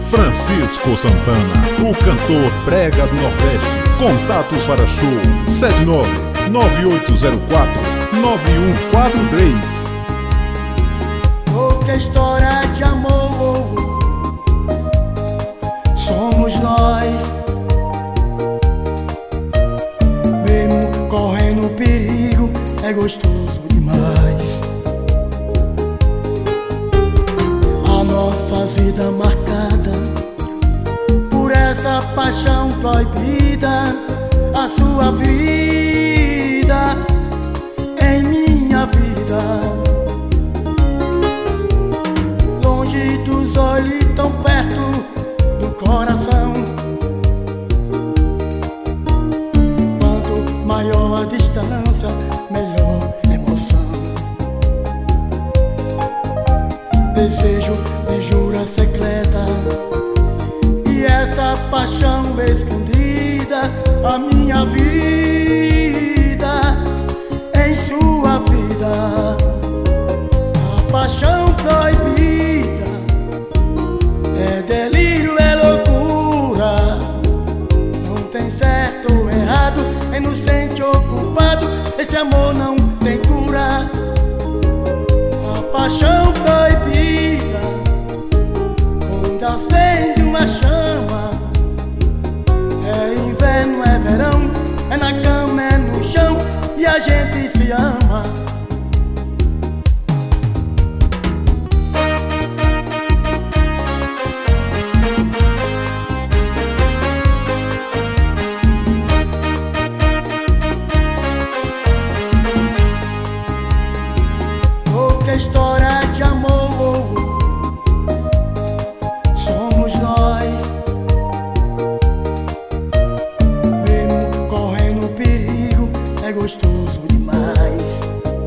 Francisco Santana, o cantor brega do Nordeste. Contatos para show 79-9804-9143. Louca história de amor, somos nós, mesmo correndo perigo, é gostoso demais. A nossa vida marcada por essa paixão proibida, a sua vida em minha vida, longe dos olhos, tão perto do coração. Quanto maior a distância, melhor emoção. Desejo de jura secreta e essa paixão escondida, a minha vida em sua vida. A paixão proibida é delírio, é loucura, não tem certo ou errado, é inocente ou culpado, esse amor não tem cura. A paixão proibida, onde acende uma chama, é inverno, é verão, é na cama, é no chão, e a gente se ama. Louca história de amor, somos nós, mesmo correndo perigo, é gostoso demais.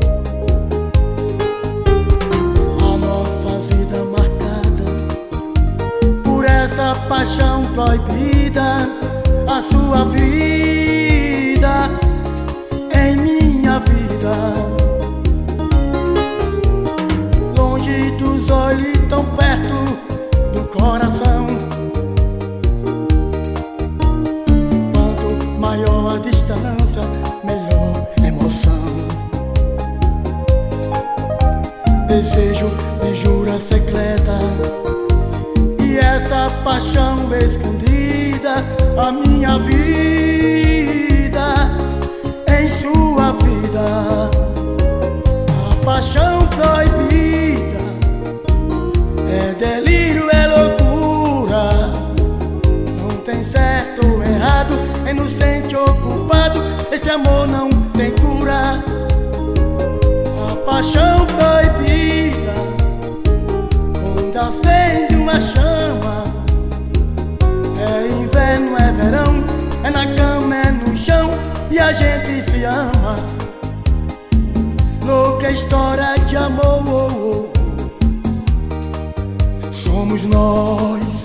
A nossa vida marcada por essa paixão proibida, a sua vida em minha vida, longe dos olhos, tão perto do coração. Quanto maior a distância, melhor emoção. Desejo de jura secreta e essa paixão escondida, a minha vida em sua vida. A paixão proibida é delírio, é loucura, não tem certo ou errado, é inocente ou culpado, esse amor não tem cura. A paixão proibida, onde acende uma chama, é inverno, é verão, é na cama, é no chão, e a gente se ama. Louca história de amor, somos nós.